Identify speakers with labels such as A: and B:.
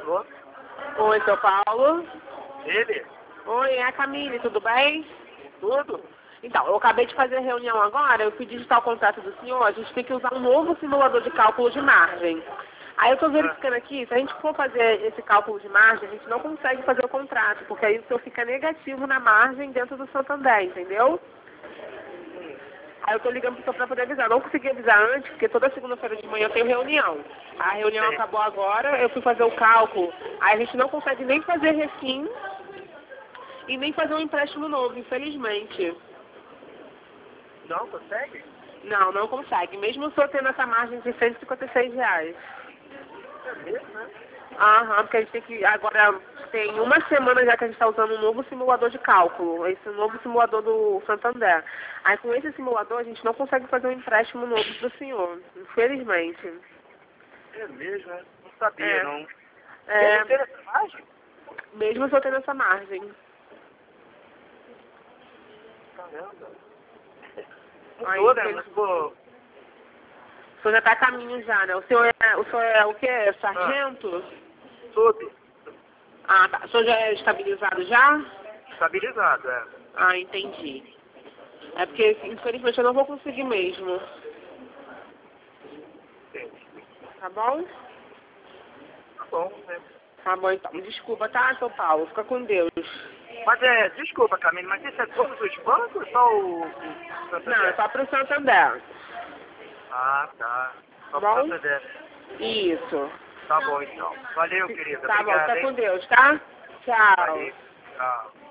A: Alô?
B: Oi, seu Paulo.
A: Ele?
B: Oi, é a Camille, tudo bem?
A: Tudo?
B: Então, eu acabei de fazer a reunião agora, eu fui digitar o contrato do senhor, a gente tem que usar um novo simulador de cálculo de margem. Aí eu estou verificando aqui, se a gente for fazer esse cálculo de margem, a gente não consegue fazer o contrato, porque aí o senhor fica negativo na margem dentro do Santander, entendeu? Aí eu tô ligando pro senhor pra poder avisar. Não consegui avisar antes, porque toda segunda-feira de manhã eu tenho reunião. A reunião
A: Sim.
B: acabou agora, eu fui fazer o cálculo. Aí a gente não consegue nem fazer refim e nem fazer um empréstimo novo, infelizmente.
A: Não consegue?
B: Não, não consegue. Mesmo o senhor tendo essa margem de R$ 156.
A: É mesmo, né?
B: Aham, porque a gente tem que. Agora tem uma semana já que a gente está usando um novo simulador de cálculo, esse novo simulador do Santander. Aí com esse simulador a gente não consegue fazer um empréstimo novo pro senhor, infelizmente.
A: É mesmo, né? Não sabia,
B: É.
A: não.
B: É,
A: Ele teve essa imagem?
B: mesmo se eu tendo essa margem.
A: Caramba.
B: Aí,
A: Mudou, né? Mas, pô...
B: o senhor já está a caminho já, né? O senhor é o quê? Sargento?
A: Soube.
B: Ah, tá. O senhor já é estabilizado já?
A: Estabilizado, é.
B: Ah, entendi. É porque, infelizmente, eu não vou conseguir mesmo.
A: Entendi.
B: Tá bom?
A: Tá bom, né?
B: Tá bom, então. Desculpa, tá, seu Paulo? Fica com Deus.
A: Mas desculpa, Camille, mas isso é todos os bancos ou só o
B: Não, é
A: Santander?
B: só pro Santander.
A: Ah, tá. Só
B: Tá
A: pro
B: bom?
A: Santander.
B: Isso.
A: Tá bom, então. Valeu, querida.
B: Tá bom,
A: Obrigado,
B: fica
A: hein?
B: com Deus, tá? Tchau.
A: Valeu. Tchau.